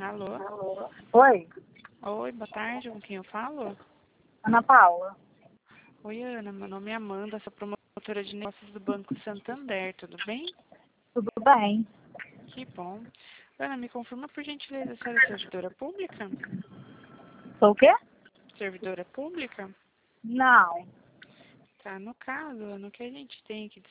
Alô? Oi, Oi, boa tarde, com quem eu falo? Ana Paula. Oi, Ana, meu nome é Amanda, sou promotora de negócios do Banco Santander, tudo bem? Tudo bem? Que bom. Ana, me confirma por gentileza, a senhora é servidora pública? Sou o quê? Servidora pública? Não. Tá, no caso, Ana, o que a gente tem aqui